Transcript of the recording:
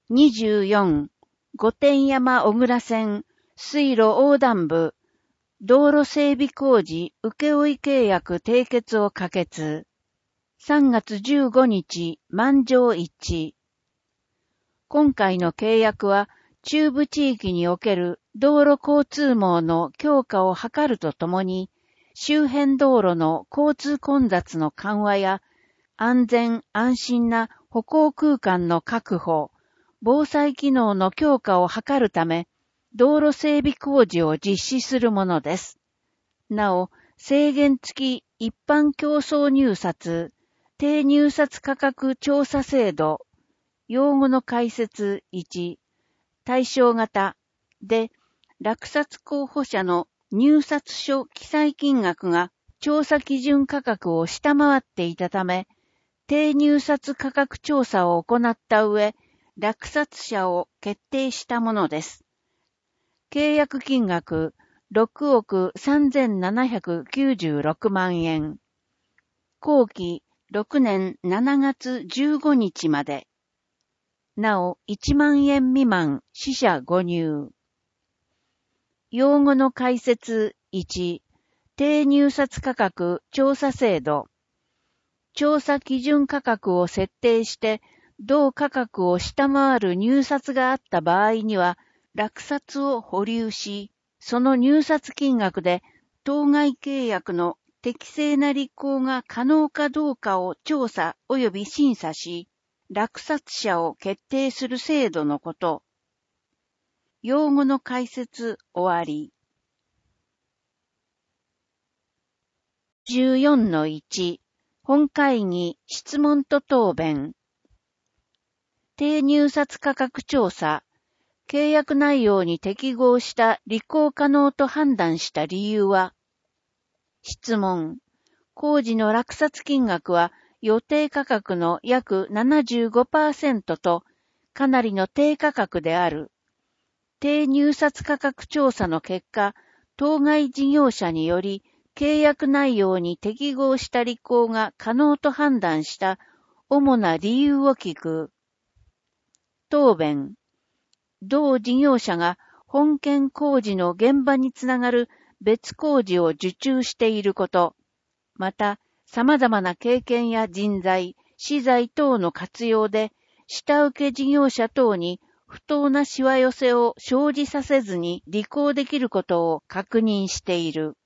24、御殿山小倉線、水路横断部、道路整備工事請負契約締結を可決。3月15日、満場一致。今回の契約は、中部地域における道路交通網の強化を図るとともに、周辺道路の交通混雑の緩和や、安全安心な歩行空間の確保、防災機能の強化を図るため、道路整備工事を実施するものです。なお、制限付き一般競争入札、低入札価格調査制度、用語の解説1、対象型で、落札候補者の入札書記載金額が調査基準価格を下回っていたため、低入札価格調査を行った上、落札者を決定したものです。契約金額6億3796万円。後期6年7月15日まで。なお、1万円未満、四捨五入。用語の解説1、低入札価格調査制度。調査基準価格を設定して、同価格を下回る入札があった場合には、落札を保留し、その入札金額で当該契約の適正な履行が可能かどうかを調査及び審査し、落札者を決定する制度のこと。用語の解説終わり。14-1 本会議質問と答弁。低入札価格調査。契約内容に適合した履行可能と判断した理由は、質問。工事の落札金額は予定価格の約 75% とかなりの低価格である。低入札価格調査の結果、当該事業者により契約内容に適合した履行が可能と判断した主な理由を聞く。答弁。同事業者が本件工事の現場につながる別工事を受注していること、また様々な経験や人材、資材等の活用で、下請け事業者等に不当なしわ寄せを生じさせずに履行できることを確認している。